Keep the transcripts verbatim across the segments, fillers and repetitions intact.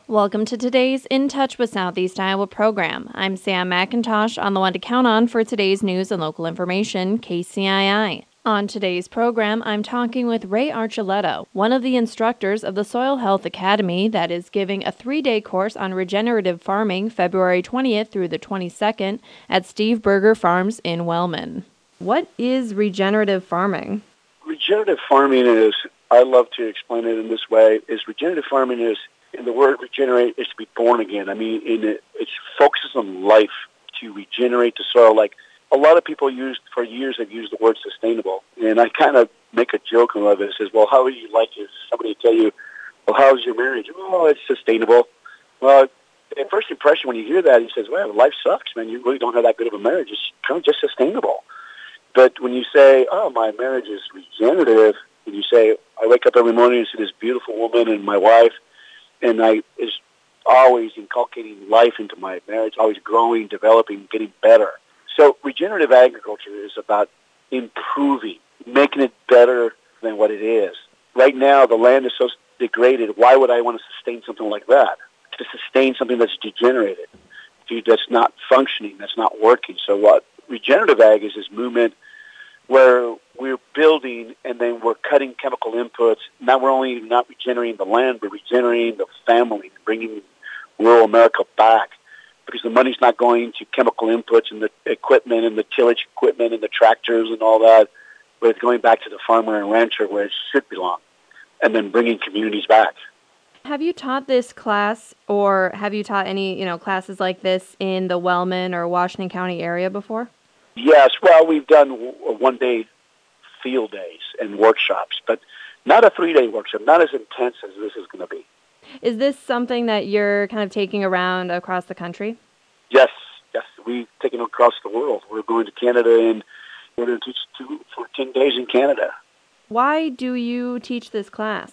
Welcome to today's In Touch with Southeast Iowa program. I'm Sam McIntosh on the one to count on for today's news and local information, K C I I. On today's program, I'm talking with Ray Archuleta, one of the instructors of the Soil Health Academy that is giving a three-day course on regenerative farming February twentieth through the twenty-second at Steve Berger Farms in Wellman. What is regenerative farming? Regenerative farming is, I love to explain it in this way, is regenerative farming is, and the word regenerate is to be born again. I mean, in it, it focuses on life to regenerate the soil. Like a lot of people used for years have used the word sustainable, and I kind of make a joke of it. It says, "Well, how would you like it?" Somebody tell you, "Well, how's your marriage?" "Oh, it's sustainable." Well, at first impression, when you hear that, he says, "Well, life sucks, man. You really don't have that good of a marriage. It's kind of just sustainable." But when you say, "Oh, my marriage is regenerative," and you say, "I wake up every morning and see this beautiful woman and my wife," and I is always inculcating life into my marriage, always growing, developing, getting better. So regenerative agriculture is about improving, making it better than what it is. Right now, the land is so degraded. Why would I want to sustain something like that? To sustain something that's degenerated, that's not functioning, that's not working. So what regenerative ag is, is movement where we're building and then we're cutting chemical inputs. Now we're only not regenerating the land, but regenerating the family, bringing rural America back, because the money's not going to chemical inputs and the equipment and the tillage equipment and the tractors and all that, but it's going back to the farmer and rancher where it should belong, and then bringing communities back. Have you taught this class, or have you taught any, you know, classes like this in the Wellman or Washington County area before? Yes, well, we've done one-day field days and workshops, but not a three-day workshop, not as intense as this is going to be. Is this something that you're kind of taking around across the country? Yes, yes, we've taken it across the world. We're going to Canada, and we're going to teach two for ten days in Canada. Why do you teach this class?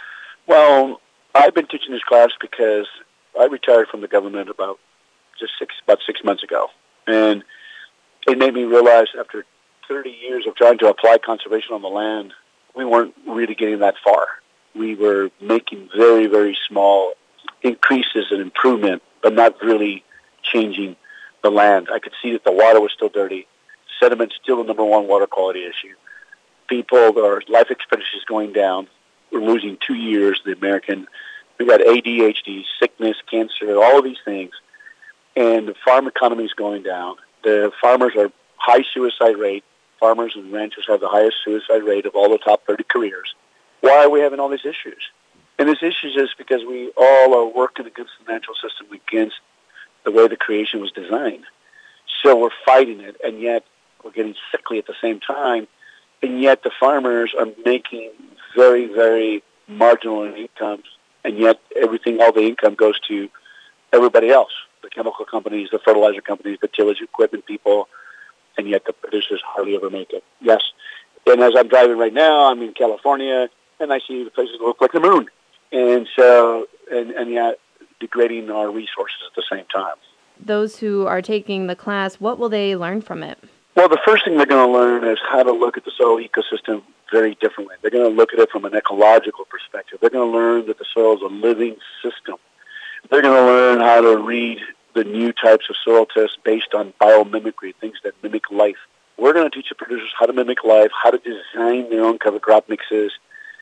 Well, I've been teaching this class because I retired from the government about just six about six months ago, and it made me realize after thirty years of trying to apply conservation on the land, we weren't really getting that far. We were making very, very small increases in improvement, but not really changing the land. I could see that the water was still dirty. Sediment's still the number one water quality issue. People, their life expectancy is going down. We're losing two years, the American. We've got A D H D, sickness, cancer, all of these things. And the farm economy is going down. The farmers are high suicide rate. Farmers and ranchers have the highest suicide rate of all the top thirty careers. Why are we having all these issues? And these issues is because we all are working against the natural system, against the way the creation was designed. So we're fighting it, and yet we're getting sickly at the same time, and yet the farmers are making very, very marginal incomes, and yet everything, all the income goes to everybody else, the chemical companies, the fertilizer companies, the tillage equipment people, and yet the producers hardly ever make it. Yes. And as I'm driving right now, I'm in California, and I see the places that look like the moon. And so, and, and yet degrading our resources at the same time. Those who are taking the class, what will they learn from it? Well, the first thing they're going to learn is how to look at the soil ecosystem very differently. They're going to look at it from an ecological perspective. They're going to learn that the soil is a living system. They're going to learn how to read the new types of soil tests based on biomimicry, things that mimic life. We're going to teach the producers how to mimic life, how to design their own cover crop mixes,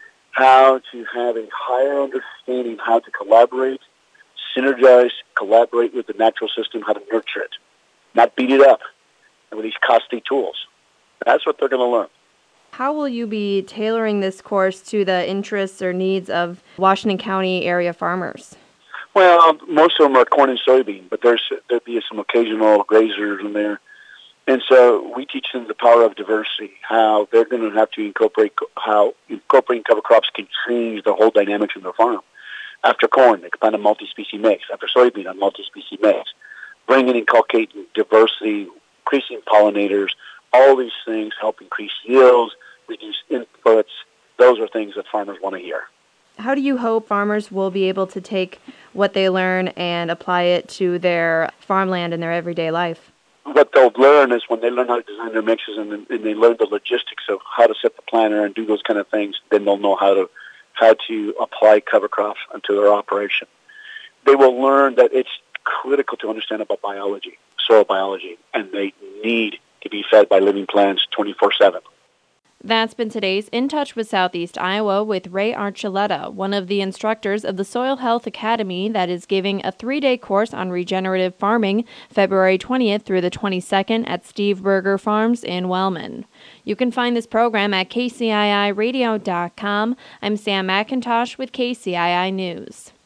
how to have a higher understanding, how to collaborate, synergize, collaborate with the natural system, how to nurture it, not beat it up with these costly tools. That's what they're going to learn. How will you be tailoring this course to the interests or needs of Washington County area farmers? Well, most of them are corn and soybean, but there's there'll be some occasional grazers in there. And so we teach them the power of diversity, how they're going to have to incorporate, how incorporating cover crops can change the whole dynamics of their farm. After corn, they can plant a multi-species mix. After soybean, a multi-species mix. Bring and inculcate diversity, increasing pollinators. All these things help increase yields, reduce inputs. Those are things that farmers want to hear. How do you hope farmers will be able to take what they learn and apply it to their farmland in their everyday life? What they'll learn is when they learn how to design their mixes and, and they learn the logistics of how to set the planter and do those kind of things, then they'll know how to how to apply cover crops into their operation. they will learn that it's critical to understand about biology, soil biology, and they need to be fed by living plants twenty-four seven. That's been today's In Touch with Southeast Iowa with Ray Archuleta, one of the instructors of the Soil Health Academy that is giving a three-day course on regenerative farming February twentieth through the twenty-second at Steve Berger Farms in Wellman. You can find this program at K C I I radio dot com. I'm Sam McIntosh with K C I I News.